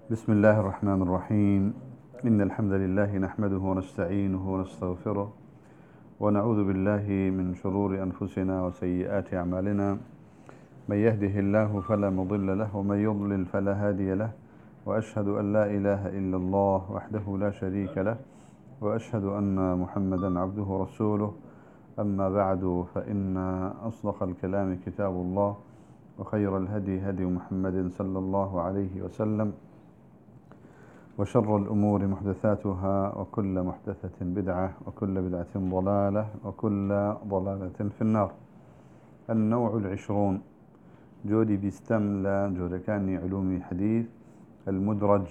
بسم الله الرحمن الرحيم. إن الحمد لله نحمده ونستعينه ونستغفره ونعوذ بالله من شرور أنفسنا وسيئات أعمالنا. من يهده الله فلا مضل له ومن يضلل فلا هادي له، وأشهد أن لا إله إلا الله وحده لا شريك له، وأشهد أن محمدا عبده ورسوله. أما بعد، فإن أصدق الكلام كتاب الله، وخير الهدي هدي محمد صلى الله عليه وسلم، وشر الأمور محدثاتها، وكل محدثة بدعة، وكل بدعة ضلالة، وكل ضلالة في النار. النوع العشرون، جودي بيستملى جودكاني علوم حديث. المدرج،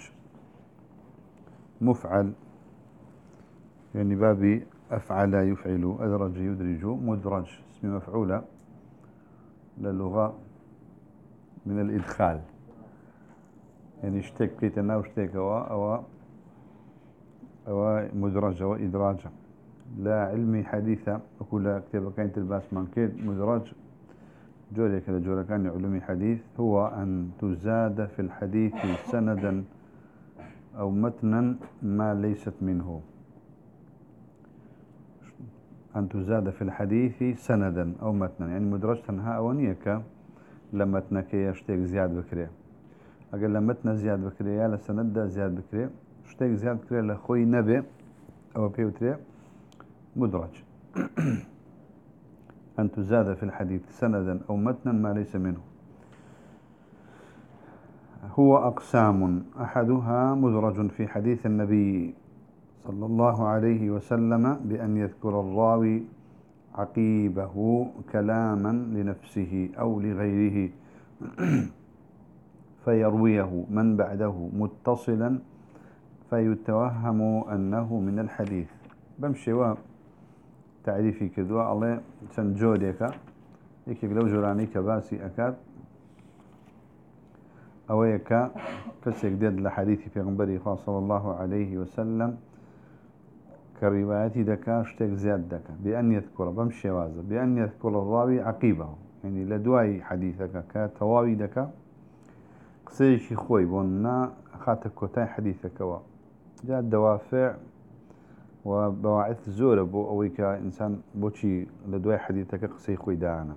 مفعل يعني بابي أفعل يفعل، أدرج يدرج، مدرج اسم مفعولة للغة من الإدخال، يعني اشتك كيتنا واشتك أو مدرج أو إدراج. لا علمي حديثة أقول كتاب كانت الباس من كيد مدرج جولي كذا جولي كان علمي حديث، هو أن تزاد في الحديث سندا أو متنا ما ليست منه. أن تزاد في الحديث سندا أو متنا، يعني مدرج تنها أونيك لما تنك يشتك زياد بكري، أقل لما متنا زياد بكري يا لسند زياد بكري، اشتك زياد بكري لخوي نبي أو بيوتري مدرج. أن تزاد في الحديث سندا أو متنا ما ليس منه. هو أقسام، أحدها مدرج في حديث النبي صلى الله عليه وسلم بأن يذكر الراوي عقيبه كلاما لنفسه أو لغيره فيرويه من بعده متصلا فيتوهم أنه من الحديث. بمشي تعريفي كذوا الله سنجوديك يكيك لو جراني كباسي أكاد أويك كسيك ديد لحديث في غنبري صلى الله عليه وسلم كرواياتي دكا اشتك زياد دكا بأن يذكر بمشي وازا بأن يذكر الراوي عقيبه، يعني لدواي حديثك كتواوي دكا قسيشي خوي بونا خاتك كتاي حديثك جاء الدوافع وبواعث زورة بو أويك إنسان بوشي لدواي حديثك قسي خوي دانا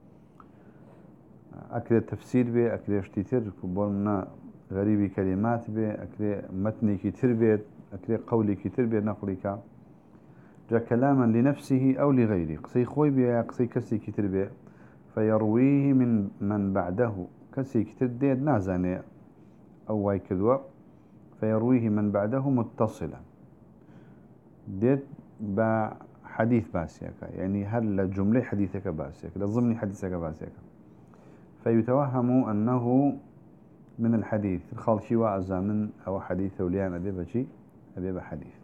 أكل تفسير بي أكل اشتتر بونا غريبي كلمات بي أكل متني كتير بي أكل قولي كتير بي نقلك جاء كلاما لنفسه أو لغيره قسي خوي بي قسي كسي كتير بي فيرويه من بعده كسي كتير ديد نازاني أو واي كذوة فيرويه من بعده متصلا ديت بحديث باسيك، يعني هل الجملة حديثك باسيك لضمن حديثك باسيك فيتوهم أنه من الحديث الخالشي وأزامن أو حديث وليان أبي بحديث.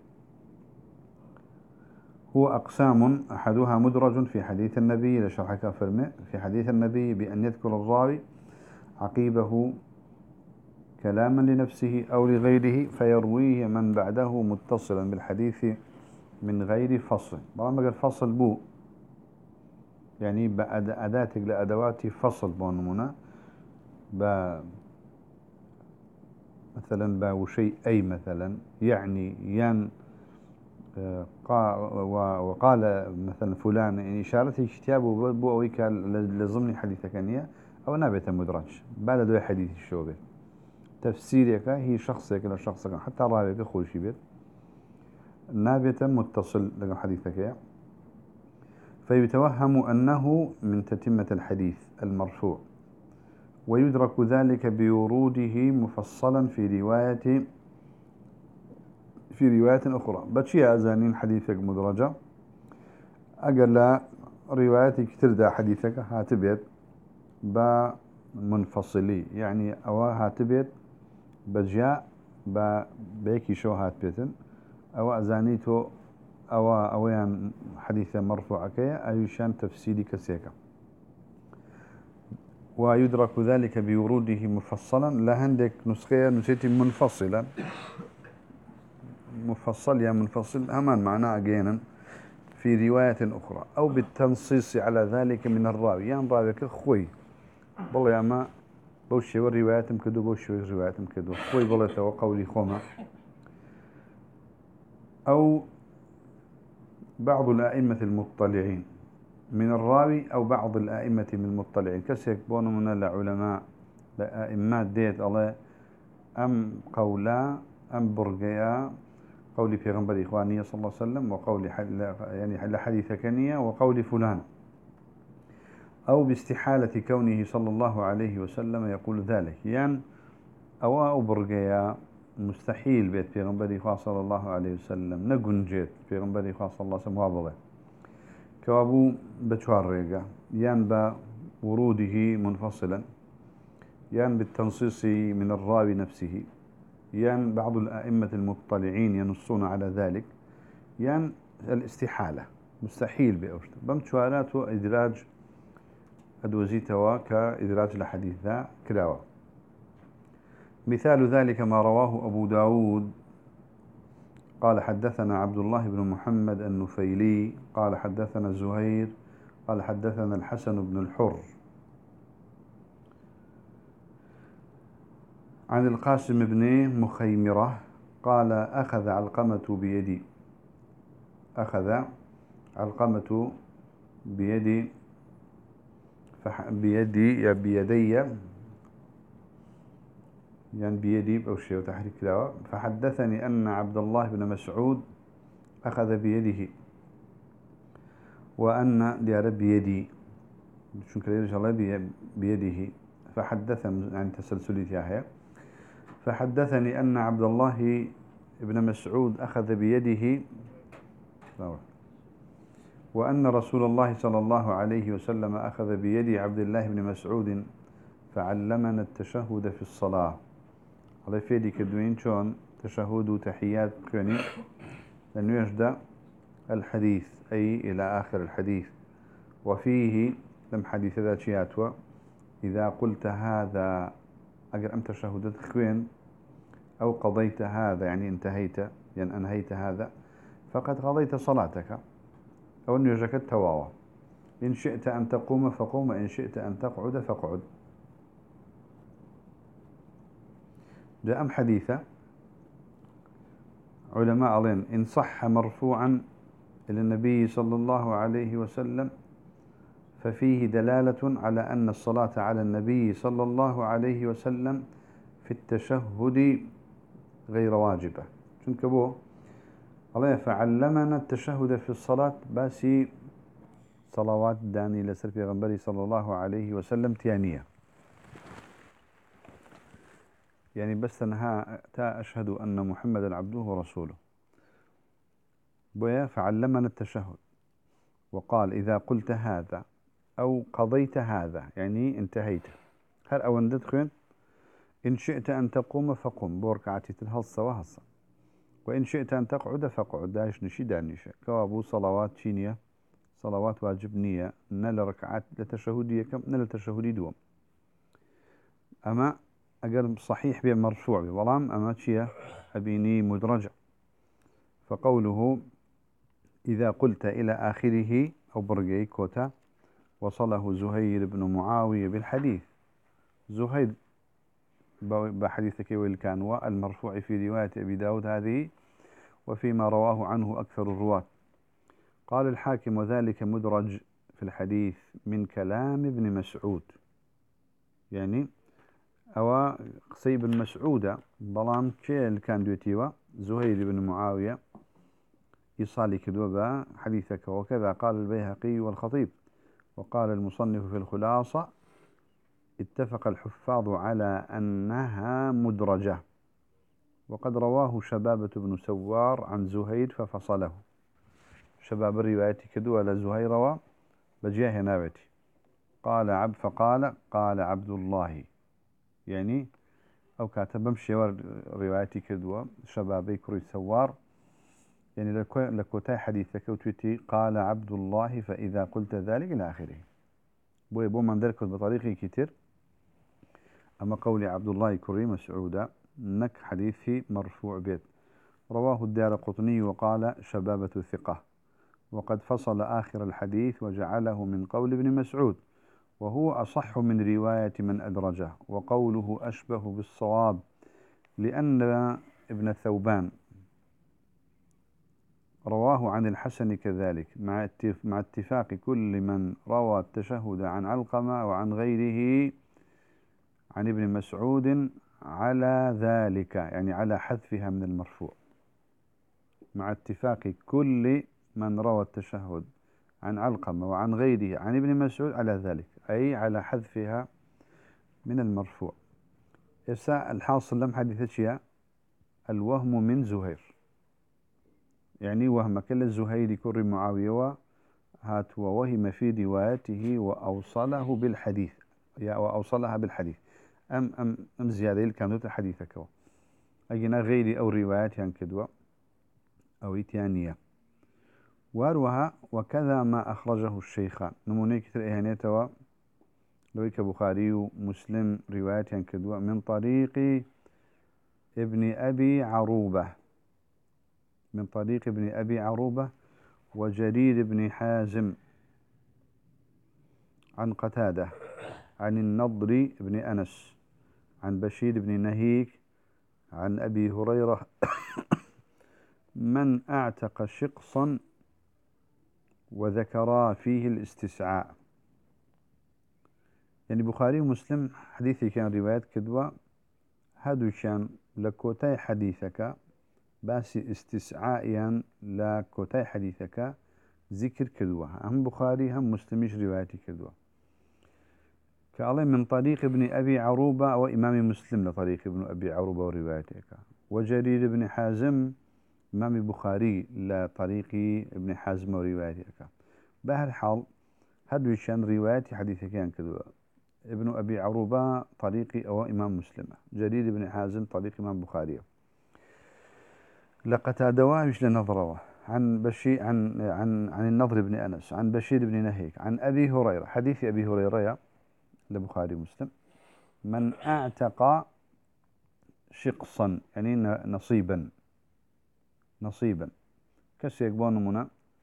هو أقسام، أحدها مدرج في حديث النبي لشرحك فرمي في حديث النبي بأن يذكر الراوي عقيبه كلاما لنفسه أو لغيره فيرويه من بعده متصلا بالحديث من غير فصل. برامج الفصل بو يعني بأداتك لأدوات فصل بونمنا مثلا وشيء أي مثلا يعني ين وقال مثلا فلان، يعني إشارته كتابه بو أويك لضمن حديثك أنية أو نابت مدرج بعد دو حديث الشوبة تفسيرك هي شخصك لشخصك حتى راويك خوشي بيت نابت متصل لك حديثك فيتوهم أنه من تتمة الحديث المرفوع، ويدرك ذلك بوروده مفصلا في رواية أخرى. بشي أزانين حديثك مدرجة أقل رواياتي كتير دا حديثك هاتبت بمنفصلي، يعني أو هاتبت بجاء بيكي شو هاتبتن أو أزانيتو أويان حديث مرفوع كي أيشان تفسيري كسيكا. ويدرك ذلك بوروده مفصلا، لا عندك نسخة نسيتي منفصلا مفصل يا منفصل أمان معناه أجينا في رواية أخرى، أو بالتنصيص على ذلك من الراوي، يعني راويك خوي والله يا ما بوشي والروايات مكدو بوشي والروايات مكدو خوي بلته وقولي خوما أو بعض الأئمة المطلعين من الراوي أو بعض الأئمة من المطلعين كسيك بونو من العلماء لأئمات ديت الله أم قولا أم برقيا قول في إخوانية صلى الله عليه وسلم وقول يعني حديث كنية وقول فلان أو باستحالة كونه صلى الله عليه وسلم يقول ذلك يعني أو برقيا مستحيل بيت في إخوان صلى الله عليه وسلم نقنجت في إخوان صلى الله عليه وسلم وابغه كوابو بشوار ريقا يان بوروده منفصلا يان بالتنصيص من الراوي نفسه يان بعض الأئمة المطلعين ينصون على ذلك يان الاستحالة مستحيل بأوشت بمشوارات إدراج أدوزيتوا كإدراج الحديث ذا كلاوة مثال ذلك ما رواه أبو داود قال حدثنا عبد الله بن محمد النفيلي قال حدثنا زهير قال حدثنا الحسن بن الحر عن القاسم بن مخيمرة قال أخذ علقمة بيدي أخذ علقمة بيدي بيدي يعني بيدي أو شيء وتحريك له فحدثني أن عبد الله بن مسعود أخذ بيده وأن ديار بيدي شو كده إن شاء الله بيده فحدثني عن تسلسل فيها فحدثني أن عبد الله بن مسعود أخذ بيده وأن رسول الله صلى الله عليه وسلم أخذ بيد عبد الله بن مسعود فعلمنا التشهد في الصلاة على فيدي كدوين شون تشهد وتحيات كوني لأنه يجد الحديث أي إلى آخر الحديث وفيه لم حديث ذات شياتوا إذا قلت هذا أجر أم تشهدت خوين أو قضيت هذا يعني انتهيت يعني أنهيت هذا فقد قضيت صلاتك أو أن يجك التواوى إن شئت أن تقوم فقوم وإن شئت أن تقعد فاقعد جاء أم حديثة علماء علين إن صح مرفوعا إلى النبي صلى الله عليه وسلم ففيه دلالة على أن الصلاة على النبي صلى الله عليه وسلم في التشهد غير واجبة شنكبوه الله فعلمنا التشهد في الصلاة باسي صلوات داني لسر في غنبري صلى الله عليه وسلم تيانية يعني بس أنها أشهد أن محمدا عبده ورسوله بويا فعلمنا التشهد وقال إذا قلت هذا أو قضيت هذا يعني انتهيت هل أوندت خين إن شئت أن تقوم فقم بوركعتي تلهص وهص وإن شئت أن تقعد فقعد داش نشي دانيشة كوابو صلوات شينية صلوات واجبنية نل ركعات لتشهدية كم نل تشهدي دوم أما أقل صحيح بمرفوع بولام أما تشيه أبيني مدرجة فقوله إذا قلت إلى آخره أو برقي كوتا وصله زهير بن معاوية بالحديث زهير بحديثك والكان والمرفوع في رواية أبي داود هذه وفيما رواه عنه أكثر الرواة قال الحاكم وذلك مدرج في الحديث من كلام ابن مسعود يعني أو قصيب مسعودة بلام كيل كان دوتيوا زهير بن معاوية يصالي كذوبا حديثك وكذا قال البيهقي والخطيب وقال المصنف في الخلاصة اتفق الحفاظ على أنها مدرجة وقد رواه شبابة بن سوار عن زهير ففصله شباب الرواية كدوة لزهير وبجاه نابتي فقال عبد الله يعني أو كاتب مشي روايتي كدوة شبابي كري سوار يعني لكوتاي حديثك وتوتي قال عبد الله فإذا قلت ذلك إلى آخره بو من ذلك بطريقه كتير أما قولي عبد الله كري مسعودة نك حديثي مرفوع بيت رواه الدارقطني وقال شبابة ثقة وقد فصل آخر الحديث وجعله من قول ابن مسعود وهو أصح من رواية من أدرجه، وقوله أشبه بالصواب، لأن ابن ثوبان رواه عن الحسن كذلك، مع اتفاق كل من روى التشهد عن علقمة وعن غيره عن ابن مسعود على ذلك، يعني على حذفها من المرفوع. مع اتفاق كل من روى التشهد عن علقمة وعن غيره عن ابن مسعود على ذلك، أي على حذفها من المرفوع. الحاصل لم حديثة الوهم من زهير، يعني وهم كل الزهير كر معاوية هات ووهم في روايته وأوصله بالحديث، وأوصلها بالحديث. أم زيادة اللي كانت حديثك أجينا غيري أو روايات يعني كدوة أو إتيانية. واروها وكذا ما أخرجه الشيخان، نموني كتر إهانيته لويك بخاري ومسلم روايات يعني كدوة من طريق ابن أبي عروبة، من طريق ابن أبي عروبة وجرير بن حازم عن قتادة عن النضر بن أنس عن بشير بن نهيك عن أبي هريرة من أعتق شقصا وذكرا فيه الاستسعاء. يعني بخاري ومسلم حديثي كان روايات كدوة هادو كان لكوتاي حديثك بس استسعائيا لكوتاي حديثك ذكر كدوة، هم بخاري هم مسلميش رواياتي كدوة. كالله من طريق ابن أبي عروبة وإمام مسلم لطريق ابن أبي عروبة وروايتك، وجرير بن حازم إمام بخاري لطريق ابن حازم وروايتك. بهالحال هدو كان روايتي حديثك كان كدوة، ابن أبي عروبة طريقي أو إمام مسلم، جرير بن حازم طريق إمام بخاري. لقتادة وايش لنظره عن بشير عن النضر بن أنس عن بشير بن نهيك عن أبي هريرة، حديث أبي هريرة لبخاري مسلم من أعتق شقصا يعني نصيبا كسي يقبون منا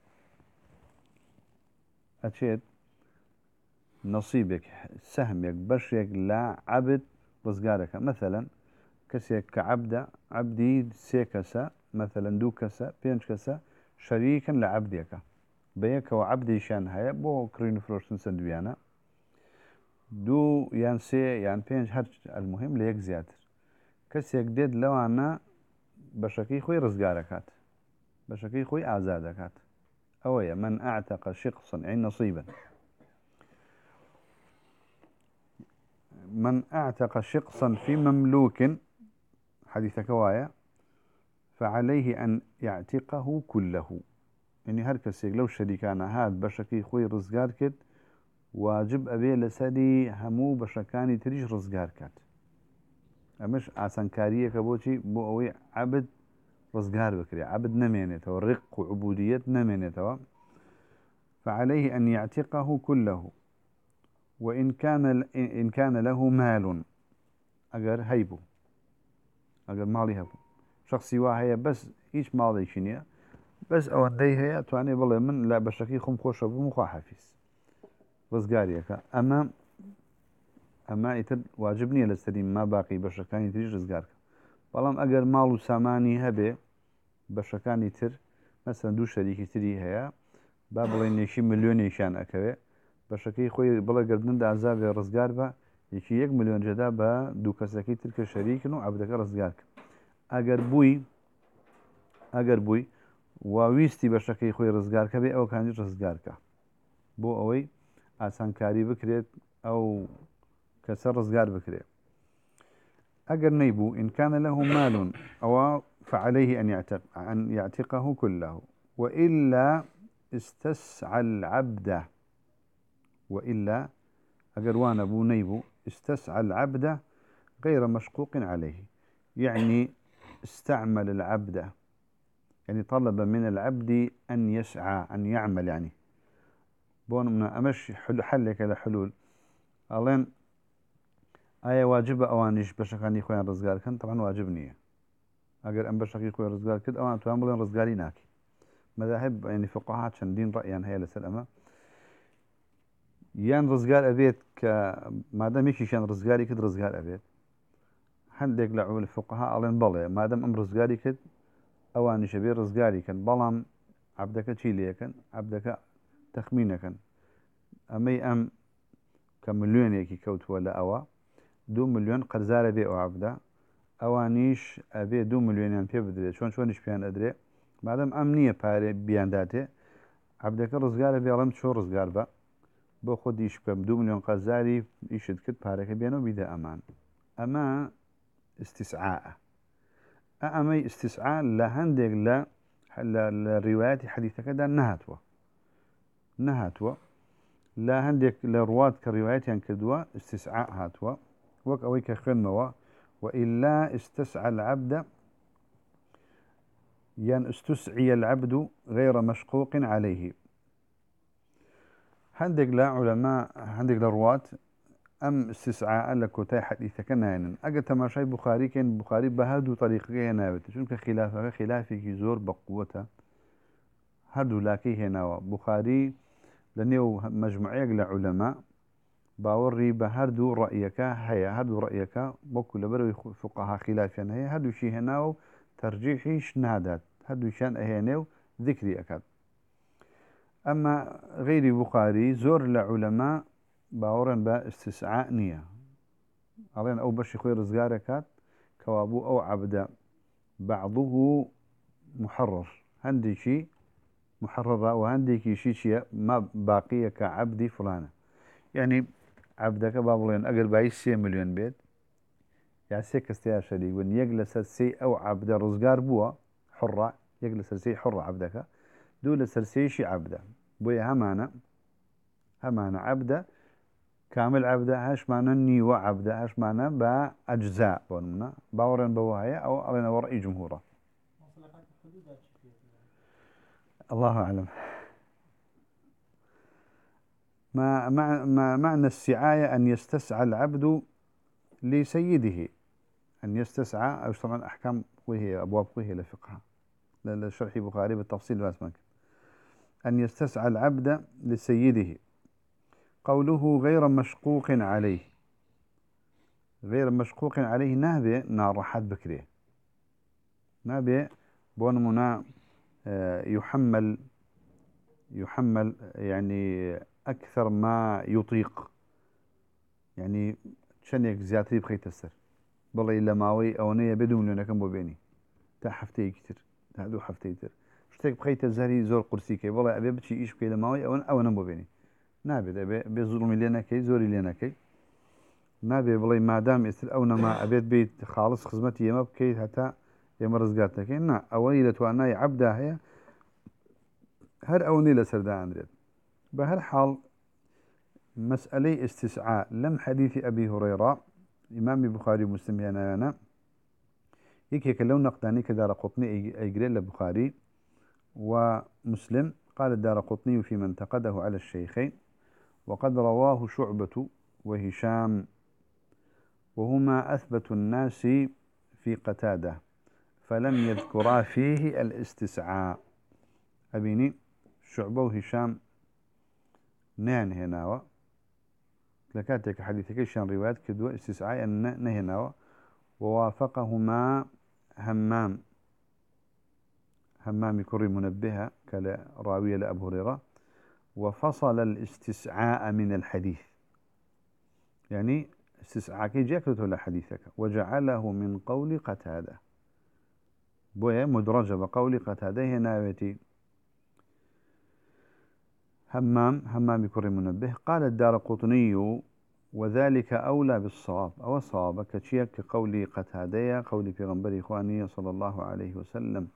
أتشيت نصيبك سهمك بشيك لا عبد رزقارك، مثلا كسيك عبدي سيكسا مثلا دو كسا بينج كسا شريكا لعبدك بيك وعبدي شان هيا بو كرين فروشن سندويانا دو يان سي يان بينج هر المهم ليك زيادر كسيك ديد لو أنا بشكي خوي رزقاركات بشكي خوي آزادكات أويا من أعتق شقصا عين نصيبا، من أعتق شقصا في مملوك حديث كوايا فعليه أن يعتقه كله، يعني هركسيك لو شريكانا هاد بشكي خوي رزقار كد واجب أبي لسدي همو بشكاني تريش رزقار كات، أمش آسان كارية كبوشي بو أوي عبد رزقار بكري عبد نمينته الرق وعبودية نمينته، فعليه أن يعتقه كله. وإن كان له مال أجر هيبو أجر مالي هبو شخصي واهية بس إيش مالي شنيا بس أو عندي هي تواني بالله من لا بشكي خم خوش أبو مخا حفيز رزقاريك أما يتر واجبني للسليم ما باقي بشكاني تريج رزقارك، بلام أجر مال ساماني هبه بشكاني تر مثلا دو شريكي تري هيا بابلين نشي مليون شان أكوي بشكي خوي بلا قردن دا عذاب رزقار با يكي 1 مليون جدا با دو كساكي ترك شريكنو عبدك رزقارك. أجر بوي وويستي بشكي خوي رزقارك بي أو كان رزقارك بو أوي آسان كاري بكريت أو كسر رزقار بكريت. أجر نيبو إن كان له مال أو فعليه أن يعتقه كله، وإلا استسعى العبد، وإلا أجر وانا بو نيبو استسعى العبد غير مشقوق عليه، يعني استعمل العبد يعني طلب من العبد أن يسعى أن يعمل، يعني بون من أمشي حل كذا حلول ألين آية واجبة أوانيش بشكاني خوان رزقار كان طبعا واجبني أجر أم بشكي خوان رزقار كد أوان تواملين رزقاري ناكي مذاهب يعني فقهاء شندين رأيان هي لسلامة يان رزقار أبيت ما دام يكيشان رزقاري كد رزقار أبيت هندق لعول الفقهاء ألين بلي ما دام أم رزقاري كد أواني شبير رزقاري كان بلام عبدك تشيلي كان عبدك تخمينه كان أمي أم كمليون يكي كوت ولا أوا 2 مليون قرزارة بي أو عبدا أوانيش أبي 2 مليون يعني في بدري شونش بيان أدري بعدم أمنية باري بيان داتي عبدك رزقار بي ألم شو رزقار با بو خود إيش بكم 2 مليون قرزاري إيشد كت بارك بيانو بيدا أمان أما استسعاء أمي استسعاء لهندق لا الروايات حديثة كذا نهاتوا لا هندك لرواد كروايات كدوا استسعاء هاتوا وك أويك خنوا وإلا استسعى العبد استسعي العبد غير مشقوق عليه هندق لا علماء هندق لرواد أم استسعاء لك وتاي حديثة كناين أجل تماشي بخاري كان بخاري بهدو طريقة نابت شنك خلافي زور بقوته هردو لاكي هنا بخاري لنيو مجموعية لعلماء باوري بهردو رأيك هيا هردو رأيك بكل بروي فقهاء خلافيا هيا هردو شي هناو ترجيحيش نادات هردو شان اهينيو ذكري أكاد أما غير بخاري زور لعلماء باورن با استسعاء نية علينا أو بشي خوي رزقاركات كوابو أو عبد بعضه محرر هندي شي محررة وهندي شي ما باقية كعبدي فلانة يعني عبدك بابلين أقل باي 3 مليون بيت يعني سيكستيا شريك وإن يجلس السي أو عبد رزقار بوا حرة يجلس السي حرة عبدك دول سرسي شي عبده بويا همانا عبده كامل عبده هاش معنى نيوة عبده هاش معنى بأجزاء بونمنا باورن بواهية أو علينا ورأي جمهورة الله أعلم ما معنى السعاية أن يستسعى العبد لسيده أن يستسعى أو طبعا أحكام وهي أبواب وهي لفقهها لشرح بخاري بالتفصيل بس ممكن أن يستسعى العبد لسيده قوله غير مشقوق عليه غير مشقوق عليه نابي نارحات بكري نابي بون منا يحمل يعني أكثر ما يطيق يعني شنيك زياتري بخيت السر بالله إلا ماوي أو نية بدون لنا كم بيني تا حفتي كتير تا دو حفتي كتير شتيك بخيت الزهري زور قرسي كي والله أبي بتشي إيش بكي لماوي أو نبو بيني نابي أبي بظلم لنا كي زوري لنا كي نابي بالله ما دام يصير أو نما أبيت بيت خالص خدمتي يما بكي حتى يما رزقاتك نا أولي لتوانا عبدا هي هر أوني لسردان أندريد بهر حال مسألة استسعاء لم حديث أبي هريرة إمام البخاري ومسلم أنا هيك لو نقداني كدار قطني أيقري للبخاري ومسلم قال الدار قطني في من انتقده على الشيخين وقد رواه شعبة وهشام وهما أثبت الناس في قتادة فلم يذكرا فيه الاستسعاء أبيني شعبة وهشام نان هناوا لكاتك حديثك شان روايات كدوا استسعاء أن نهناوا ووافقهما همام كري منبهة كراوية لأبو هريرة وفصل الاستسعاء من الحديث يعني استسعاء كي جاكته لحديثك وجعله من قول قتادة بويا مدرجة بقول قتادة هنا بيتي همام كري منبه قال الدار قطني وذلك أولى بالصواب أو الصواب كشيء كقول قتادة قول في غنبري إخواني صلى الله عليه وسلم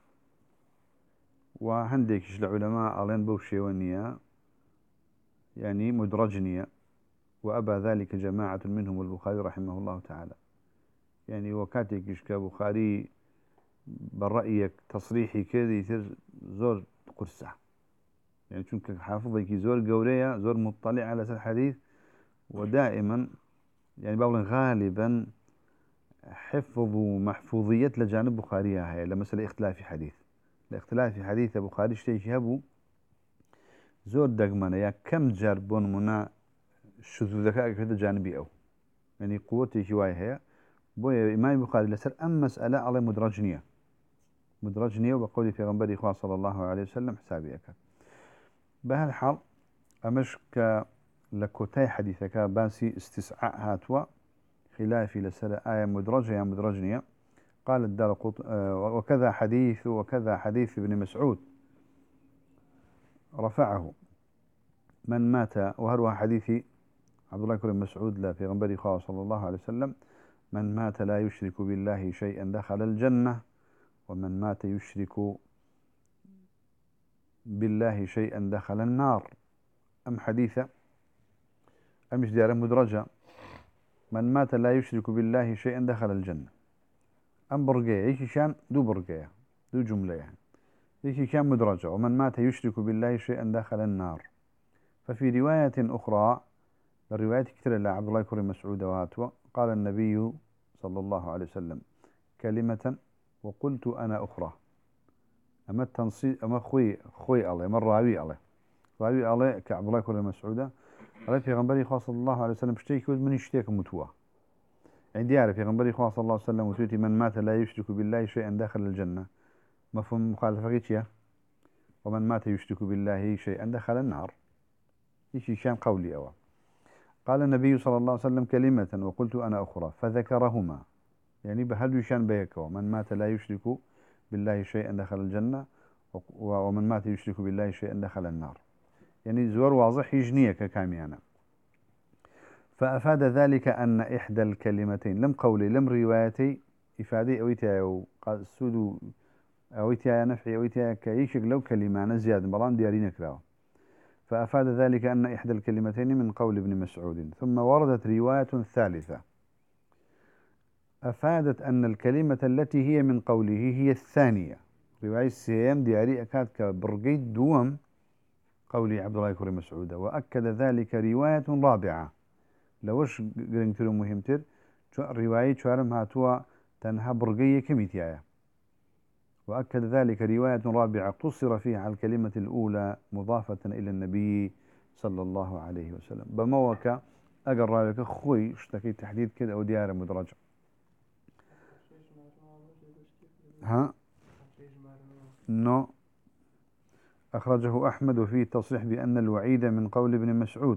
وهندك العلماء ألين بوشيونية يعني مدرجنية وأبى ذلك جماعة منهم البخاري رحمه الله تعالى يعني وكاتك كبخاري برأيك تصريحي كذا يصير زور قرصة يعني شونك حافظك زور قورية زور مطلع على الحديث ودائما يعني بقول غالبا حفظوا محفوظية لجانب بخاريها هي لمسألة اختلاف حديث الاختلاف في حديث بخاري شتيش هبو زور دقمنا يا كم جربون منا الشذوذ كده جانبي أو يعني قوتي شوية هي بويا إمام البخاري لسر أم مسألة على مدرجنية وبقول في غنبري إخوة صلى الله عليه وسلم حسابي أكاد بهالحال أمشك لكوتاي حديثك باسي استسعاء هاتوا خلافي لسر آية مدرجة يا مدرجنية قال الدار وكذا حديث ابن مسعود رفعه من مات وهروها حديث عبد الله بن مسعود لا في غنبري إخوة صلى الله عليه وسلم من مات لا يشرك بالله شيئا دخل الجنة ومن مات يشرك بالله شيئا دخل النار أم حديثة أمش ديار مدرجة من مات لا يشرك بالله شيئا دخل الجنة أم برقية إيش شان دو برقية دو جملة يعني إيش شان مدرجة ومن مات يشرك بالله شيئا دخل النار ففي رواية أخرى الرواية كثيرة لعبد الله بن مسعود واتوا قال النبي صلى الله عليه وسلم كلمة وقلت أنا أخرى أما التنصيص أما خوي الله أما راوي الله كعبد الله بن مسعود قال في غنبري خاص صلى الله عليه وسلم اشتكي من اشتكى متوا عندي يعرف في غنبري خاص صلى الله عليه وسلم وتوتي من مات لا يشرك بالله شيئا دخل الجنة مفهوم مخالفة كيتشيا ومن مات يشرك بالله شيئا دخل النار إيش شان قولي أوا قال النبي صلى الله عليه وسلم كلمة وقلت أنا أخرى فذكرهما يعني بهل يشان بيكوا من مات لا يشرك بالله شيئا دخل الجنة ومن مات يشرك بالله شيئا دخل النار يعني زور واضح يجنيك كاميانا فأفاد ذلك أن إحدى الكلمتين لم قولي لم روايتي إفادي أويتها السود أويتها نفعي أويتها كيشك لو كلمة زيادة بلان ديارين كراو فأفاد ذلك أن إحدى الكلمتين من قول ابن مسعود ثم وردت رواية ثالثة أفادت أن الكلمة التي هي من قوله هي الثانية رواية السيام دياري أكاد كبرقيت دوم قولي عبد الله بن مسعود وأكد ذلك رواية رابعة لوش قرنتر مهمتر رواية شارم هاتوا تنها برقية كميتيايا وأكد ذلك رواية رابعة قصر فيها على الكلمة الأولى مضافة إلى النبي صلى الله عليه وسلم بموكا أقرأ لك خوي اشتكي تحديد كده أو ديار مدرجة ها نو أخرجه أحمد وفيه تصريح بأن الوعيد من قول ابن مسعود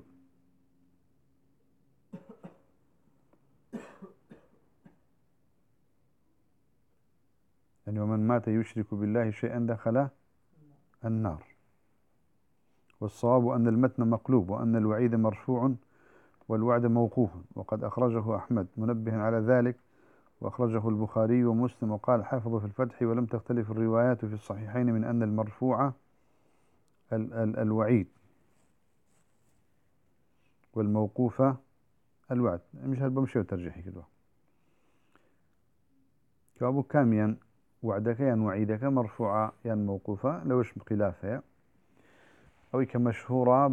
يعني ومن مات يشرك بالله شيئا دخل النار والصواب أن المتن مقلوب وأن الوعيد مرفوع والوعد موقوف وقد أخرجه أحمد منبها على ذلك وأخرجه البخاري ومسلم وقال حافظ في الفتح ولم تختلف الروايات في الصحيحين من أن المرفوع الوعيد والموقوف الوعد مش هالبمشي وترجيحي كده كابو كاميا وعدك ين وعيدك مرفوعة ين موقوفة لوش خلافها أو كمشهورة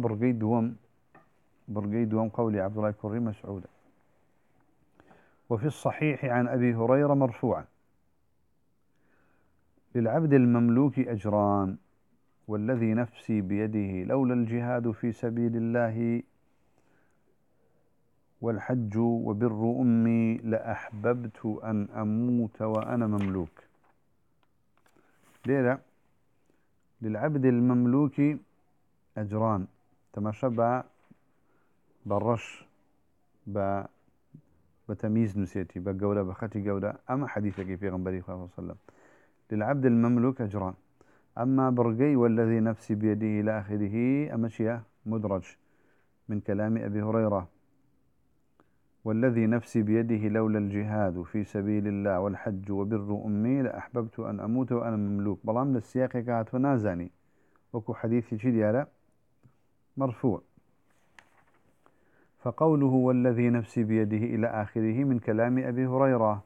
برقي دوم قولي عبد الله بن مسعود وفي الصحيح عن أبي هريرة مرفوعا للعبد المملوك أجران والذي نفسي بيده لولا الجهاد في سبيل الله والحج وبر أمي لأحببت أن أموت وأنا مملوك ليلة للعبد المملوك أجران تمشى بالرش بتمييز نسيتي بقولة بختي قولة أما حديثك في غنبري صلى الله عليه وسلم للعبد المملوك أجران أما برقي والذي نفسي بيده إلى آخره أمشيه مدرج من كلام أبي هريرة والذي نفسي بيده لولا الجهاد في سبيل الله والحج وبر أمي لأحببت أن أموت وأنا مملوك بلام للسياق كانت نازاني وكو حديث شديارة مرفوع فقوله والذي نفسي بيده إلى آخره من كلام أبي هريرة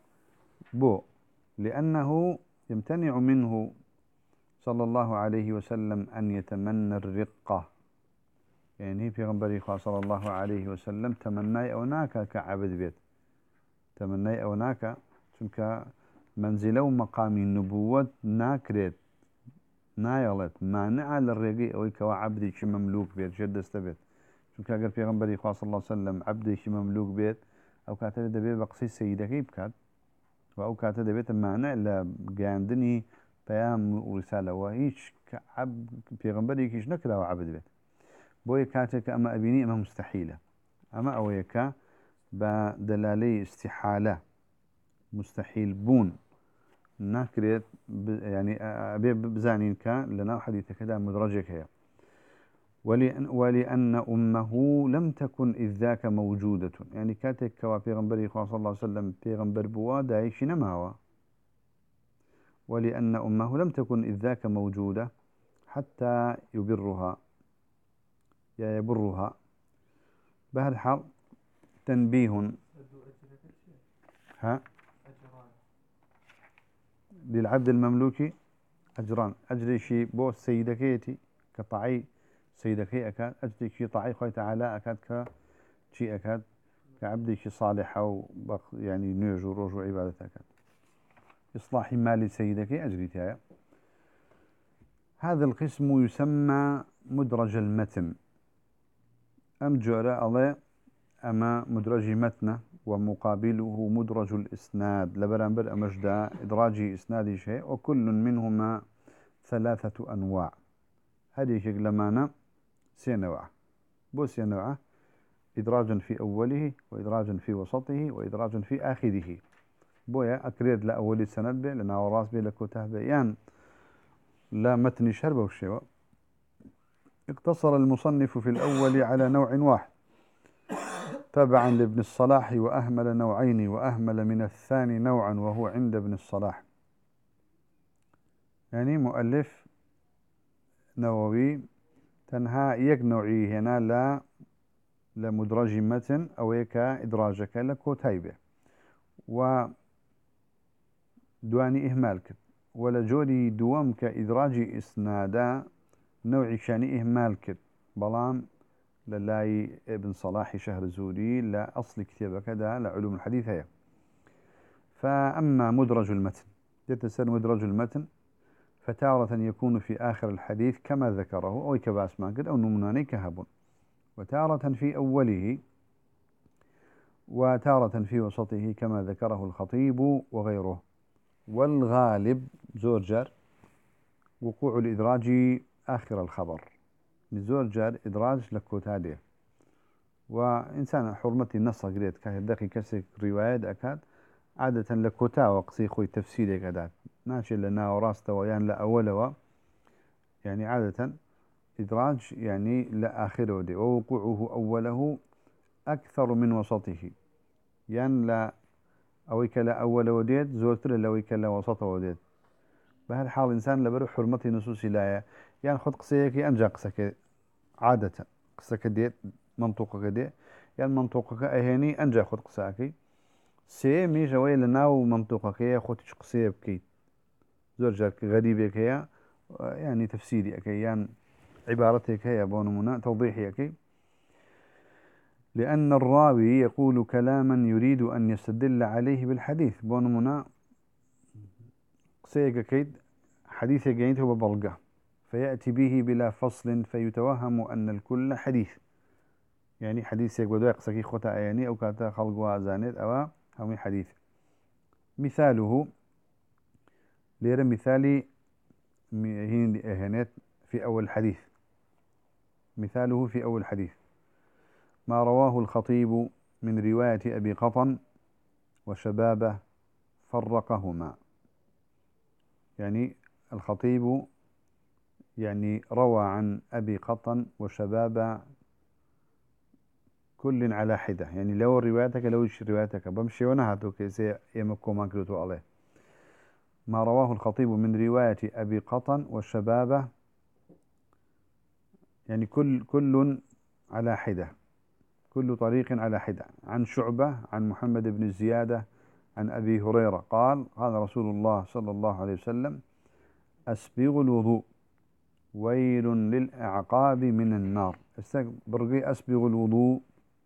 لأنه يمتنع منه صلى الله عليه وسلم أن يتمنى الرقة يعني في غنبري صلى الله عليه وسلم تمناي أوناك كعبد بيت تمناي أوناك چونك منزله ومقام النبوة ناكريت نايلت مانع للرقي أو كوا عبدي مملوك بيت شد استبيت چونکە ئەگەر پێغەمبەری خوا صلی الله عليه وسلم عەبدێکی مەملوک بێت ئەو کاتە دەبێت بە قسەی سەیدەکەی بکات و ئەو کاتە دەبێتە مانە لە گەیاندنی پەیام و ڕیسالەوە هیچ پێغەمبەرێکیش نەکراوە عەبد بێت بۆیە کاتێک کە ئەمە ئەبینی ئەمە مستحیلە ئەمە ئەوەیە کە بە دەلالەی استیحالە مستحيل بون ناكريت يعني أبي بزانين كان لنا حديث كذا مدرجك هي ولأن أمه لم تكن إذ ذاك موجودة يعني كاتك كوا بيغمبري صلى الله عليه وسلم بيغمبر بوا دايش نماوا ولأن أمه لم تكن إذ ذاك موجودة حتى يبرها يا يبرها بهالحال تنبيه ها للعبد المملوكي أجران أجري شي بو سيدكيتي كطعي سيدكي أكاد أجري شي طعي خوي تعالى أكاد شي أكاد كعبدي شي صالح أو يعني نيجو روجو عبادة أكاد إصلاح مال سيدكي أجري تايا هذا القسم يسمى مدرج المتن أم جرى الله أما مدرج متنه ومقابله مدرج الإسناد لبرانبر أمجدا إدراجي إسنادي شيء وكل منهما 3 أنواع هذه شكل مانا سينوع بو سينوع إدراجا في أوله وإدراجا في وسطه وإدراجا في آخره بويا أكريد لأول السند به لنا وراس به لكوته بيان لا متن شربه الشيء اقتصر المصنف في الأول على نوع واحد تبعا لابن الصلاح وأهمل نوعين وأهمل من الثاني نوعا وهو عند ابن الصلاح يعني مؤلف نووي تنهى يك نوعي هنا لا لمدرج متن أو يك إدراجك لكو تايبه و دواني إهمالك ولا جوري دوامك إدراجي إسنادا نوعي شاني إهمالك بلان للاي ابن صلاح شهر زوري لا أصل كتابة كذا لعلوم الحديث هي فأما مدرج المتن يتسر مدرج المتن فتارة يكون في آخر الحديث كما ذكره أو كباس ماكد أو نمناني كهب وتارة في أوله وتارة في وسطه كما ذكره الخطيب وغيره والغالب زورجر وقوع الإدراج آخر الخبر لزورجر إدراج لكوتادي وإنسان حرمتي النص قريت كهدقي كسك رواية أكاد عادة لكوتا وقصي خوي تفسيري كذا ناشي لنا وراسته ويان لا أوله يعني عادة إدراج يعني لا آخره دي ووقوعه أوله أكثر من وسطه يعني لا أويك لا أول وديت زورتر لويك لا وسط وديت بهالحال إنسان لبرو حرمتي نصوصي لا يعني خد قصيك أنجا قصك عادة قصك ديت منطوقك ديت يعني منطوقك أهاني أنجا خد قصاكي سي مي جوي لناو منطوقك يا خدش قصيه بكيت زورجك غريبك هي يعني تفسيري أكي يعني عبارتك هي بونمنا توضيحي أكي لأن الراوي يقول كلاما يريد أن يستدل عليه بالحديث بونمنا قصيك كيد حديث جينته ببلغة فيأتي به بلا فصل فيتوهم أن الكل حديث يعني حديث يقول قصكي خطأ يعني أو كاتا خلق وازانت أو هم حديث مثاله ليرى مثالي هنات في أول حديث مثاله في أول حديث ما رواه الخطيب من رواية أبي قطن وشبابه فرقهما يعني الخطيب يعني روى عن أبي قطن وشبابه كل على حدة يعني لو روايتك لوش روايتك بمشي ونهاتك سي يمكو ما كرتو عليه ما رواه الخطيب من رواية أبي قطن والشبابة يعني كل على حدة كل طريق على حدة عن شعبة عن محمد بن زيادة عن أبي هريرة قال رسول الله صلى الله عليه وسلم أسبغ الوضوء ويل للأعقاب من النار برقي أسبغ الوضوء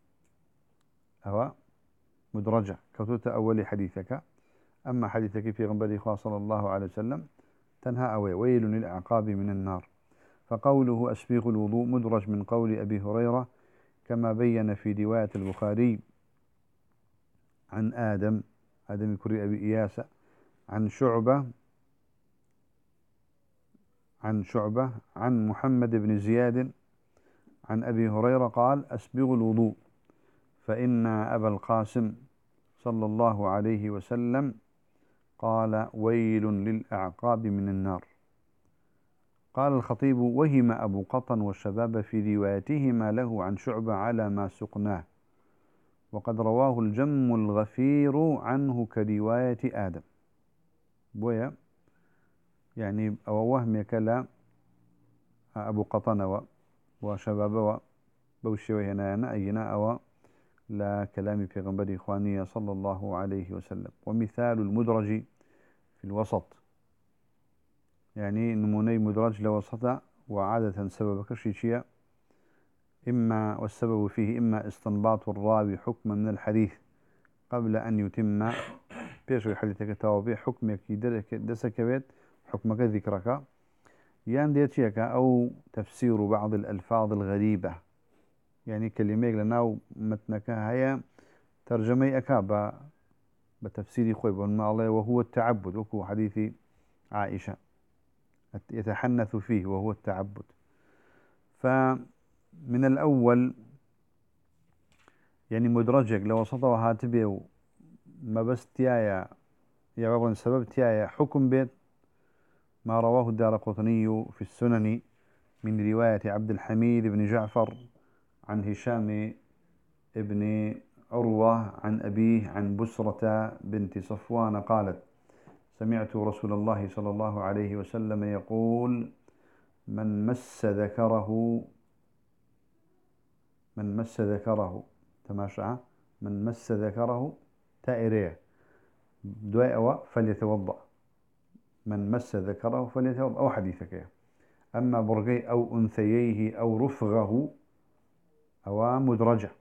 هو مدرجة كتوت أول حديثك أما حديثك في غنبري صلى الله عليه وسلم تنهى أوي ويل للأعقاب من النار فقوله أسبغ الوضوء مدرج من قول أبي هريرة كما بين في رواية البخاري عن آدم كري أبي إياس عن شعبة عن محمد بن زياد عن أبي هريرة قال: أسبغ الوضوء فإن أبا القاسم صلى الله عليه وسلم قال: ويل للأعقاب من النار. قال الخطيب: وهم أبو قطن والشباب في روايتهما له عن شعبة على ما سقناه، وقد رواه الجم الغفير عنه كرواية آدم. بويا يعني أو وهم يكلا أبو قطن وشباب بوشي هنا أينا أو لا كلام في غنبري إخوانية صلى الله عليه وسلم. ومثال المدرج في الوسط، يعني نموني مدرج لوسط، وعادة سبب كشيشية والسبب فيه إما استنباط الراوي حكما من الحديث قبل أن يتم بيشوي حديثك توابي حكمك دسك بيت حكمك ذكرك، ديتيك أو تفسير بعض الألفاظ الغريبة، يعني كلمة لنا متنك هي ترجمة أكابة بتفسير خويب الله، وهو التعبد، وهو حديث عائشة يتحنث فيه وهو التعبد. فمن الأول يعني مدرجك لو وسطه وهاتبه ما بس تيايا يا بابا سبب تيايا حكم بيت ما رواه الدارقطني في السنن من رواية عبد الحميد بن جعفر عن هشام ابن عروة عن أبيه عن بسرة بنت صفوان قالت: سمعت رسول الله صلى الله عليه وسلم يقول: من مس ذكره تماشى، من مس ذكره تائريه دواء فليتوضأ، من مس ذكره فليتوضأ، أو حديثك. أما برغي أو أنثييه أو رفغه أو مدرجة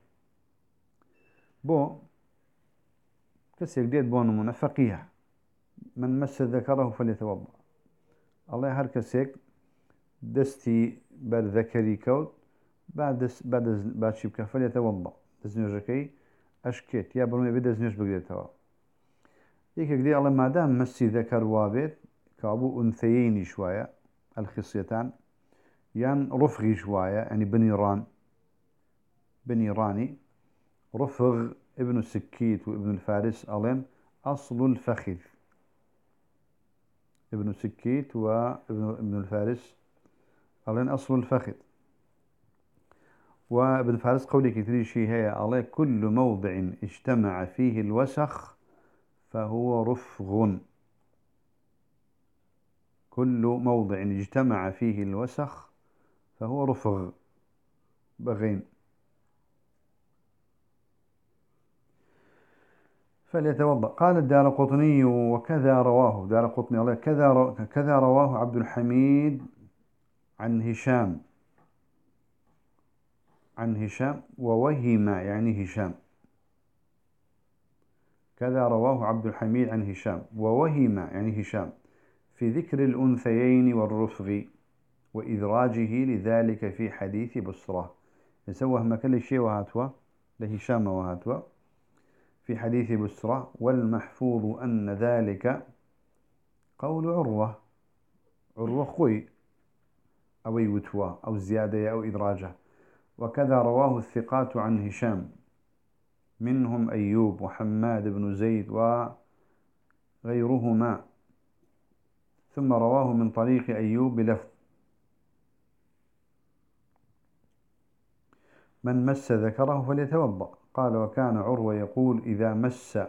بو كسيك ديت بون منفقيها، من مس ذكره فليتوضأ. الله هر كسيك دستي بعد ذكري كوت بعد شبكة فليتوضأ، دزنيوجكي أشكيت يا برمي بدزنيوج بقديتوا يك دي الله ما دام مسي ذكر وابد كابو أنثيين شوية الخصيتان، يان رفغي شوية يعني بني راني رفغ ابن السكيت وابن الفارس ألين أصل الفخذ، ابن السكيت وابن الفارس ألين أصل الفخذ. وابن فارس قولي كثير شيء هي عليه: كل موضع اجتمع فيه الوسخ فهو رفغ. كل موضع اجتمع فيه الوسخ فهو رفغ بغين. فليتوضأ. قال الدارقطني: وكذا رواه دارقطني الله كذا رواه عبد الحميد عن هشام ووهم يعني هشام. كذا رواه عبد الحميد عن هشام ووهم يعني هشام في ذكر الأنثيين والرفغ وإدراجه لذلك في حديث بصرة. يسوه ما كل شيء وهاتوا لهشام وهاتوا في حديث بصرة. والمحفوظ أن ذلك قول عروة خوي أو يوتوا أو زيادة أو إدراجه. وكذا رواه الثقات عن هشام منهم أيوب وحماد بن زيد وغيرهما، ثم رواه من طريق أيوب بلفظ: من مس ذكره فليتوضأ. قال: وكان عروة يقول: إذا مس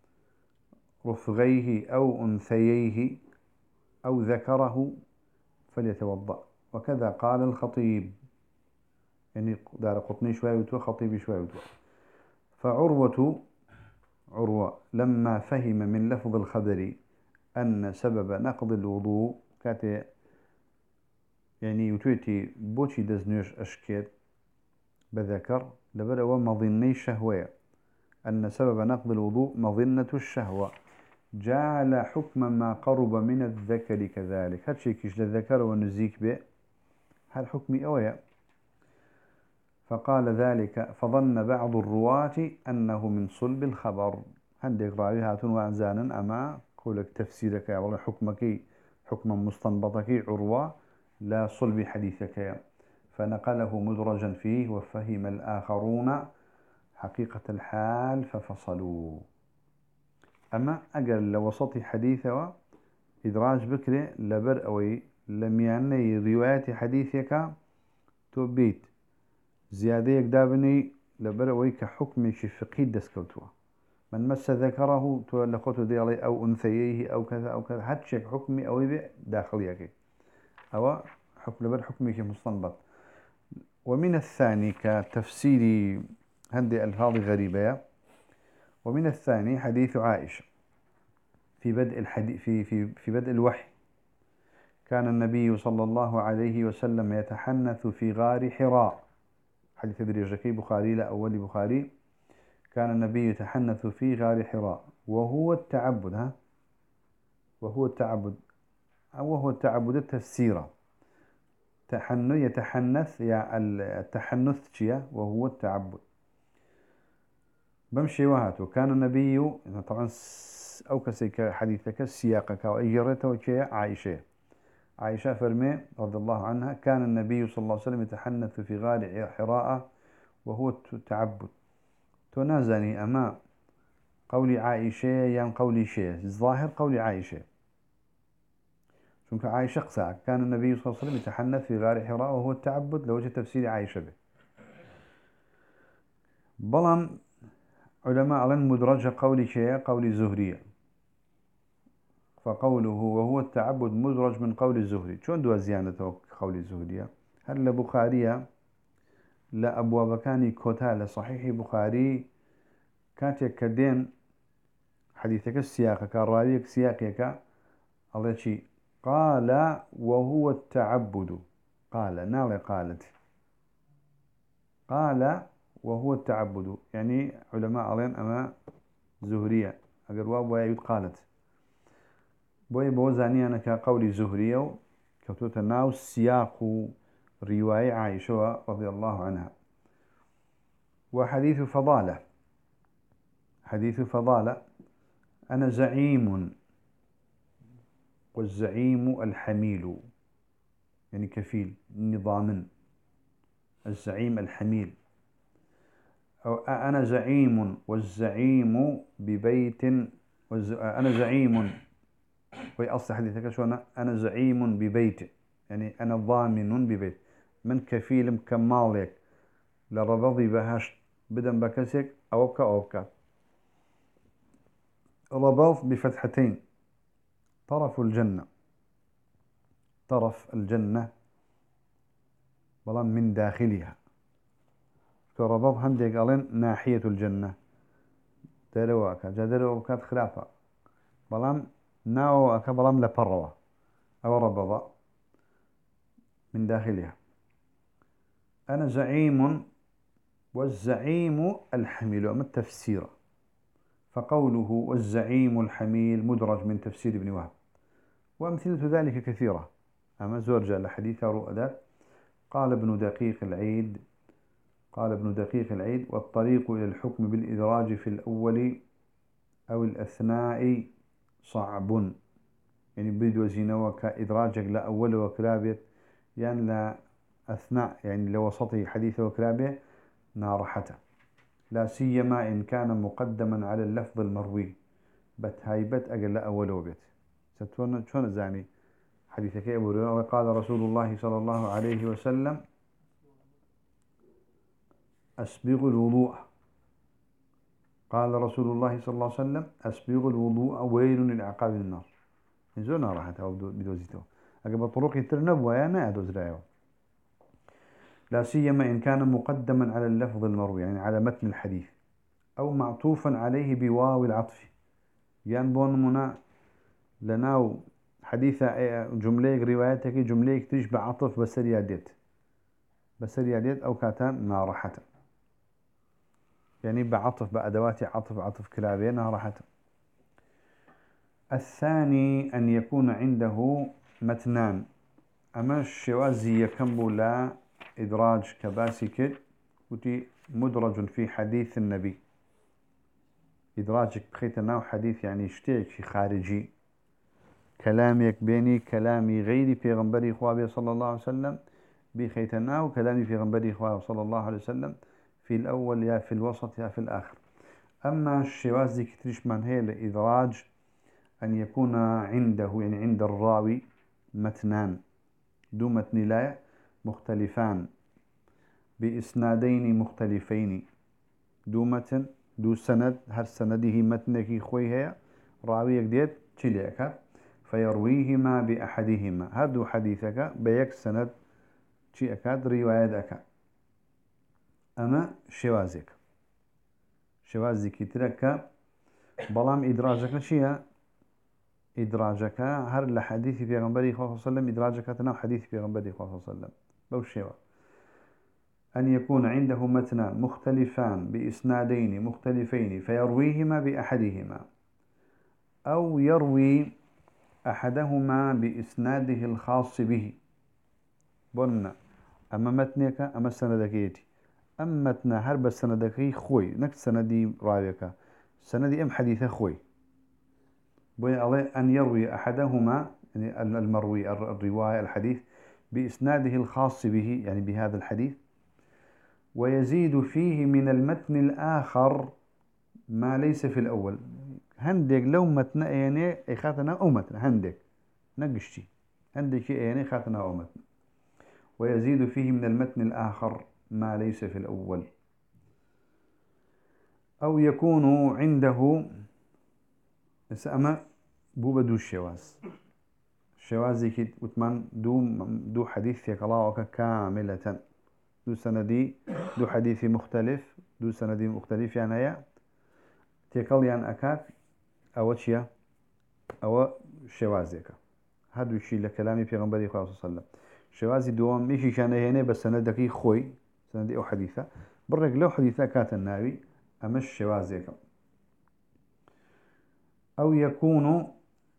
رفغيه أو أنثييه أو ذكره فليتوضأ. وكذا قال الخطيب، يعني دارقطني شوية خطيب شوية. فعروة لما فهم من لفظ الخبر أن سبب نقض الوضوء كاتي يعني يتويتي بوشي دزنيوش أشكيت بذكر لبدأ ومظني الشهوة، أن سبب نقض الوضوء مظنة الشهوة، جعل حكم ما قرب من الذكر كذلك. هاتشي كيش للذكر ونزيك به هالحكم أويا. فقال ذلك فظن بعض الرواة أنه من صلب الخبر. هندك راوي هاتون وعنزانا أما قولك تفسيرك يا والله حكمك حكما مستنبطك عروة لا صلب حديثك، فنقله مدرجا فيه وفهم الآخرون حقيقة الحال ففصلوا. أما أجل لوسط حديثه إدراج بكري لبر أوي لم يعني رواية حديثك تبيت زيادة يقدابني لبر أوي كحكم فقهي دسكوتوا من مس ذكره تولقته ديالي أو أنثيه أو كذا أو كذا هاتشك حكمي أو يبي داخليك أو حكم لبر حكمي مستنبط. ومن الثاني كتفسير هندي ألفاظ غريبة. ومن الثاني حديث عائشة في بدء الحديث في بدء الوحي كان النبي صلى الله عليه وسلم يتحنث في غار حراء. حديث دريجكي بخاري لا أول بخاري. كان النبي يتحنث في غار حراء وهو التعبد وهو التعبد التفسير. يتحنث يا التحنث شيء وهو التعبد بمشي وهاته. كان النبي طبعا أو كسيك حديثك السياق وأجرته وشيء عائشة فرمي رضي الله عنها كان النبي صلى الله عليه وسلم يتحنث في غار حراء وهو التعبد. تنازني أما قولي عائشة يعني قولي شيء الظاهر قولي عائشة شنك عائشة قصة كان النبي صلى الله عليه وسلم يتحنث في غار حراء وهو التعبد لوجه تفسير عائشة به. بلان علماء علم مدرجة قولي شيء قولي زهرية فقوله وهو التعبد مدرج من قول الزهري. شون دو زيانته قول الزهرية هل لبخارية لا أبواب كاني كوتال صحيح بخاري كانت يكدين حديثك السياق كالراويك سياقك الله شيء قال وهو التعبد قال نال قال وهو التعبد يعني علماء علين أما زهرية أقرباب ويأيود قالت بوزاني أنا كقول زهرية كتوت الناو سياق رواية عائشة رضي الله عنها. وحديث فضالة أنا زعيم والزعيم الحميل يعني كفيل نظاما الزعيم الحميل. أو أنا زعيم والزعيم ببيت أنا زعيم وهي أصل حديثك شو أنا زعيم ببيت يعني أنا ضامن ببيت من كفيل كمالك لربضي بهاش بدن بكسك أوبك ربض بفتحتين طرف الجنة بلان من داخلها كربض هندق قالين ناحية الجنة دلواكات خلافة بلان ناو بلان لبروا أو ربض من داخلها. أنا زعيم والزعيم الحميل أما التفسير فقوله والزعيم الحميل مدرج من تفسير ابن وهب وأمثلة ذلك كثيرة. أما زورجا لحديث رؤدات قال ابن دقيق العيد والطريق إلى الحكم بالإدراج في الأول أو الأثناء صعب يعني بيد وزينه كإدراجك لا أول وكرابة يعني لا أثناء يعني لوسطه حديث وكرابة نارحته لا سيما إن كان مقدما على اللفظ المروي هايبت أقل لا أول وبيت شون الزعني حديثك أبو هريرة قال رسول الله صلى الله عليه وسلم أسبغ الوضوء. قال رسول الله صلى الله عليه وسلم أسبغ الوضوء ويل للعقاب النار زونا راحت أو بدوزيته أقبل طرق يترنبوا يا نادوز رايو لا سيما إن كان مقدما على اللفظ المروي يعني على متن الحديث أو معطوفا عليه بواو العطف يعني بون منا لناو حديث جملة روايتك جملة تشبه عطف بسرياديت أو كاتان نارحة يعني بعطف بأدوات عطف كلابين نارحة. الثاني أن يكون عنده متنان أما الشوازي يكمل لا إدراج كباسكت وتي مدرج في حديث النبي. إدراجك بخيتنا وحديث يعني اشتيك في خارجي، كلامك بيني كلامي غيري في غنبري خوابي صلى الله عليه وسلم بخيتنا، وكلامي في غنبري خوابي صلى الله عليه وسلم في الأول يا في الوسط يا في الآخر. أما الشواذ كتريش من هي الإدراج أن يكون عنده يعني عند الراوي متنان، دو متن لا مختلفان بإسنادين مختلفين، دو متن دو سند هر سنده متنك خوي هي راوي يكديت تشيليك فيرويهما بأحدهما، هدو حديثك بيك سند تشي أكاد روايتك. أما شوازك شوازك ترك بلام إدراجك شيء إدراجك هر لحديث في غنبري صلى الله عليه وسلم، إدراجك تنو حديث في غنبري صلى الله عليه وسلم بوشيوا أن يكون عنده متنان مختلفان بإسنادين مختلفين فيرويهما بأحدهما، أو يروي أحدهما بإسناده الخاص به. بنا أما متنك أما سندكيتي، أما متنا هرب سندكي خوي نفس سندي راويك سندي أم حديث خوي بوي الله أن يروي أحدهما يعني المروي الرواية الحديث بإسناده الخاص به يعني بهذا الحديث، ويزيد فيه من المتن الآخر ما ليس في الأول. هندك لو متن يعني خاتنا أو متن هندك نقشتي هندك يعني خاتنا أو متن، ويزيد فيه من المتن الآخر ما ليس في الأول. أو يكون عنده أما بوبدو الشواز الشواز كي وثمان دو حديث في قلاوة كاملة، دو سندي دو حديث مختلف دو سندي مختلف يعني هي تيكل يعني أكاد أو تشيا أو شوازك. هذا الشيء لكلامي في غنبري صلى الله عليه وسلم. شوازي دوام ماشي كان هنا بس سندك خوي سندي أو حديثة برك لو حديثة كات الناوي أمش شوازك. أو يكون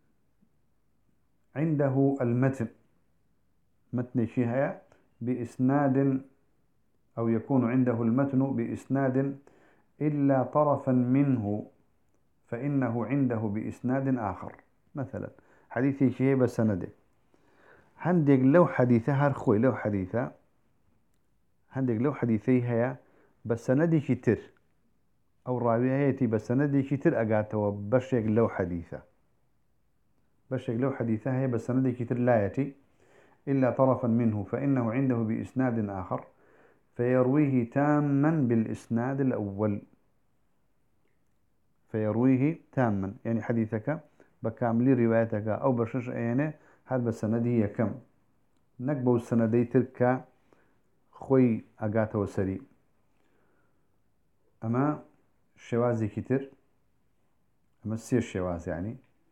عنده المتن متن شيء بإسناد، أو يكون عنده المتن بإسناد إلا طرفا منه فإنه عنده بإسناد آخر. مثلا حديثي شيء بس سنده هندق لو حديثة هرخوي لو حديثة هندق لو حديثي هيا بس سندي كتير أو راوي هيتي بس سندي كتير أقاته بشيك لو حديثة بشيك لو حديثة هي بس سندي كتير لا يأتي إلا طرفا منه فإنه عنده بإسناد آخر فيرويه تاما بالإسناد الأول. فيرويه تاما يعني حديثك بكامل روايتك أو بشش يعني هل بسندي كم نكبو السندي تلك خوي أقاته وسري. أما شوازي كتير أما السير شواز يعني.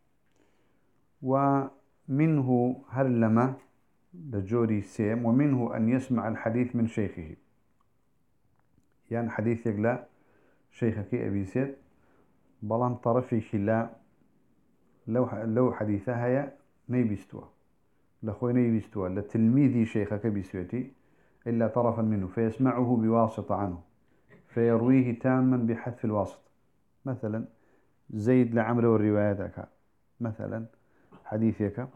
ومنه هرلمة لجوري سيم ومنه أن يسمع الحديث من شيخه، يعني حديث يقلا شيخك أبي سيد بلان طرفي خلا لو حديثها هي نيبستوا لخوي نيبستوا لتلميذي شيخك بسويتي إلا طرفا منه فيسمعه بواسطة عنه فيرويه تاما بحذف الواسط. مثلا زيد لعمرو والرواياتك مثلا حديثك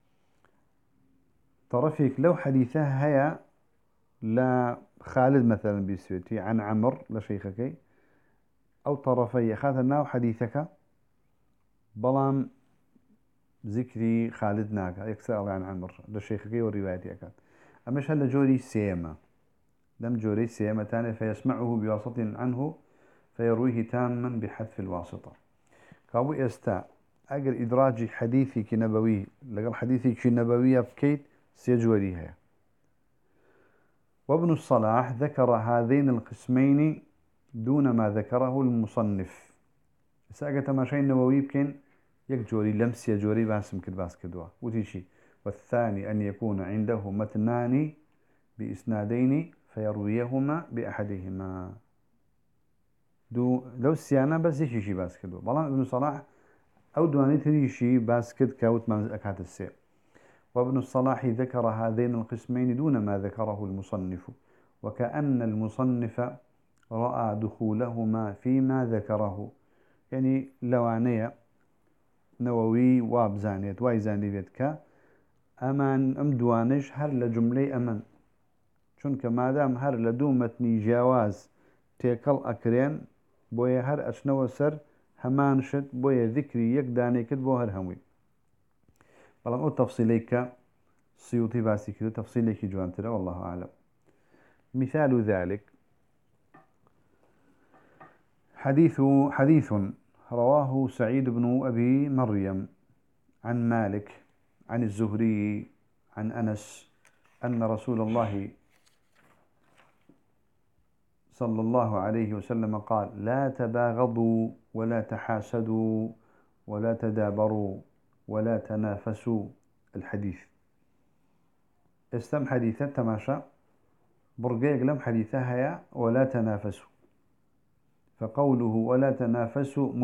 طرفك لو حديثها هي لا خالد مثلا بسويتي عن عمر لشيخك أو طرفي أخذنا حديثك بلان ذكري خالد ناقة يكسر عن عمر لشيخك وروايتك. أمش هل جوري سيما لم جوري سيما تاني فيسمعه بواسط عنه فيرويه تاما بحذف الواسطة. كابو يستا أجر إدراج حديثي كنبوي لقل حديثي كنبوية بكيت سيجوريها. وابن الصلاح ذكر هذين القسمين دون ما ذكره المصنف. ساقة ما شيء نبوي بكين يكجوري لمس يجوري باسم كدباس كدوا وتيشي. والثاني أن يكون عنده متنان بإسنادين فيرويهما بأحدهما دو لو السيانة بس يشي باس كدوا بلان ابن الصلاح أو دواني تريشي باس كد كاوت من أكات السير. وابن الصلاح ذكر هذين القسمين دون ما ذكره المصنف وكأن المصنف رأى دخولهما فيما ذكره. يعني لوانية نووي وابزانيت وايزاني بيتك أمان أم دوانش هر لجملة أمن چونك مادام هر لدو متني جواز تيكل أكرين بويا هر أشنو سر همان شد بويا ذكري يك داني كد بو هر هموي. بلان او تفصيليك سيوطي باسي كده تفصيليك جوان ترى والله أعلم. مثال ذلك حديث رواه سعيد بن أبي مريم عن مالك عن الزهري عن أنس أن رسول الله صلى الله عليه وسلم قال: لا تباغضوا ولا تحاسدوا ولا تدابروا ولا تنافسوا. الحديث استم حديثة تماشى برقيق لم حديثها هي ولا تنافسوا، فقوله ولا تنافسوا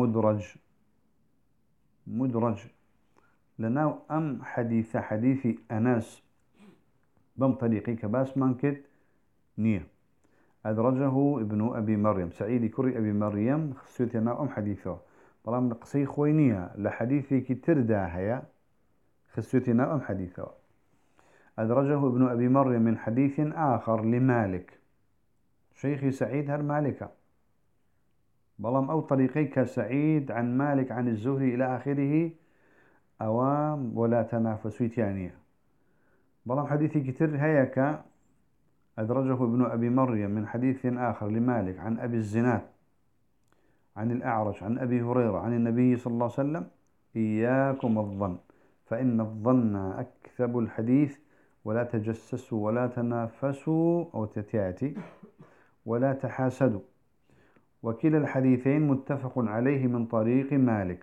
مدرج لنا أم حديث أناس بم طريقي كباس منكت نية أدرجه ابن أبي مريم سعيد كري أبي مريم خصوتنا أم حديثه طالما قصي خوينية لحديثي كتردا هيا خصوتنا أم حديثه. أدرجه ابن أبي مريم من حديث آخر لمالك شيخي سعيد هر مالكة بلام أو طريقي كسعيد عن مالك عن الزهري إلى آخره أوام ولا تنافسوا تانية. بلام حديثي كتر هيك أدرجه ابن أبي مريم من حديث آخر لمالك عن أبي الزناد عن الأعرج عن أبي هريرة عن النبي صلى الله عليه وسلم: إياكم الظن فإن الظن أكذب الحديث ولا تجسسوا ولا تنافسوا أو تتياتي ولا تحاسدوا. وكلا الحديثين متفق عليه من طريق مالك،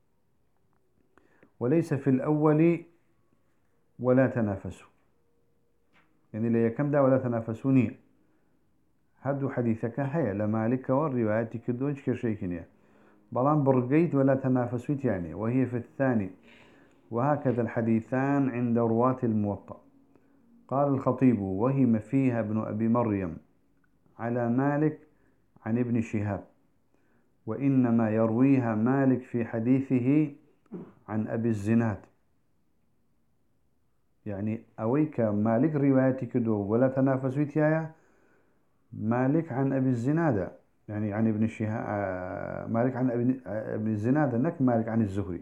وليس في الأول ولا تنافسوا، يعني لا يكم دا ولا تنافسوني هدو حديثك هيا لمالك والروايات كدوش كشيكنيا بلان برقيت ولا تنافسوت يعني وهي في الثاني. وهكذا الحديثان عند رواة الموطأ. قال الخطيب: وهم فيها ابن أبي مريم على مالك عن ابن شهاب، وإنما يرويها مالك في حديثه عن أبي الزناد. يعني أويك مالك روايتي كدو ولا تنافسوت يا مالك عن أبي الزناد، يعني عن ابن شهاب مالك عن ابن الزناد نك مالك عن الزهري.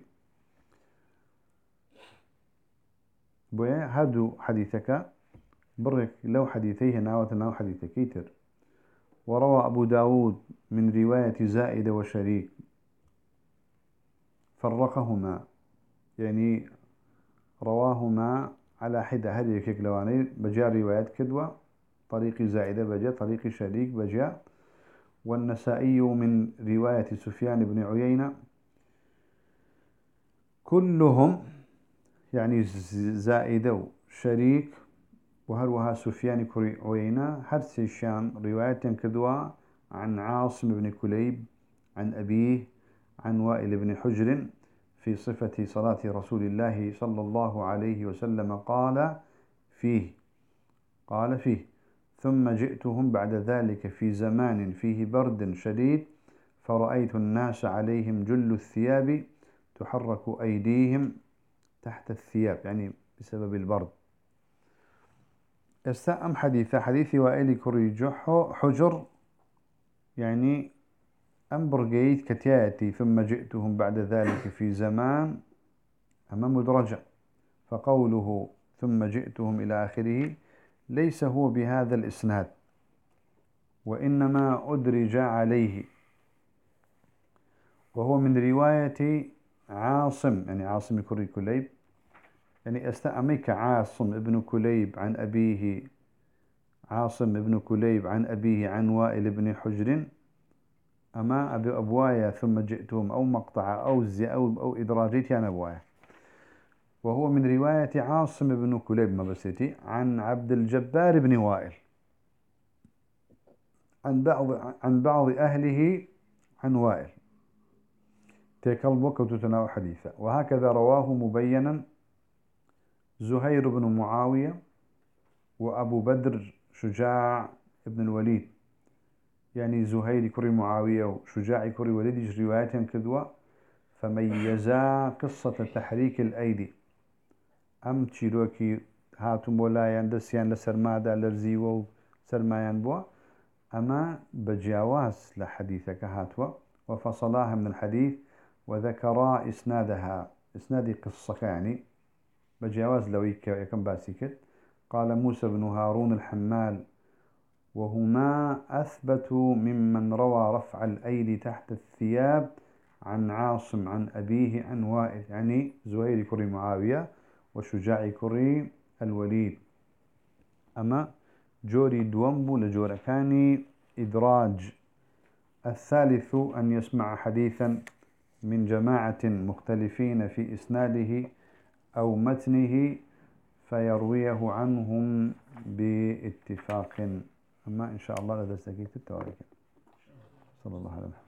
بويا هادو حديثك برك لو حديثيه ناوة حديث كيتر. وروى أبو داود من رواية زائدة وشريك فرقهما، يعني رواهما على حدة هذه كيكلواني بجاء روايات كدوة طريق زائدة بجاء طريق شريك بجاء. والنسائي من رواية سفيان بن عيينة كلهم، يعني زائدة وشريك وهروها سفيان كري عيينة هرسيشان رواية كدوة عن عاصم بن كليب عن أبيه عن وائل بن حجر في صفة صلاة رسول الله صلى الله عليه وسلم قال فيه: ثم جئتهم بعد ذلك في زمان فيه برد شديد فرأيت الناس عليهم جل الثياب تحرك أيديهم تحت الثياب، يعني بسبب البرد. استأم حديث وائل كري حجر، يعني أمبرجيت كتياتي ثم جئتهم بعد ذلك في زمان أما مدرجة، فقوله ثم جئتهم إلى آخره ليس هو بهذا الإسناد وإنما أدرج عليه، وهو من رواية عاصم، يعني عاصم كري كليب، يعني استأميك عاصم ابن كليب عن أبيه عاصم ابن كليب عن أبيه عن وائل بن حجر أما أبي أبوايا ثم جئتهم أو مقطع أو إدراجيت يعني أبوايا. وهو من رواية عاصم بن كليب ما بسيتي عن عبد الجبار بن وائل عن بعض أهله عن وائل تيكل بوكة تناو حديثا. وهكذا رواه مبينا زهير بن معاوية وأبو بدر شجاع ابن الوليد يعني زهير كري معاوية وشجاع كري وليد روايات كدوة فميزا قصة تحريك الأيدي أم تشيروكي هاتم ولايان دسيان لسرمادا لرزيوة سرمايان بوا أما بجاواز لحديثك هاتوا وفصلاها من الحديث وذكرا إسنادها إسناد قصة يعني بجاواز لو يكن باسكت قال موسى بن هارون الحمال وهما أثبت ممن روى رفع الأيدي تحت الثياب عن عاصم عن أبيه عن وائل يعني زهير كري معاوية وشجاع كري الوليد أما جوري دومبو لجوركاني إدراج الثالث أن يسمع حديثا من جماعة مختلفين في إسناده أو متنه فيرويه عنهم باتفاق أما إن شاء الله لدى سكيت التواريخ صلى الله عليه وسلم.